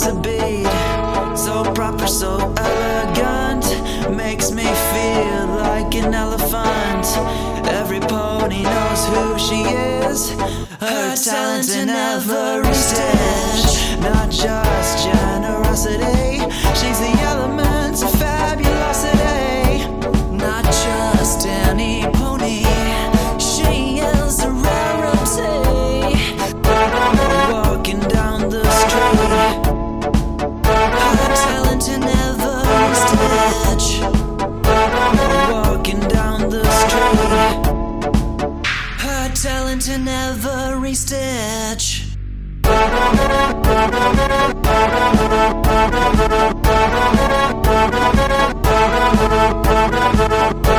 to beat. So proper, so elegant, makes me feel like an elephant. Every pony knows who she is, her talent in every stitch. Not just generosity, she's the element of fabulosity. Not just any pony, she is a rarity. Walking down the street, her talent in every stitch. Walking down the street, her talent in every stitch.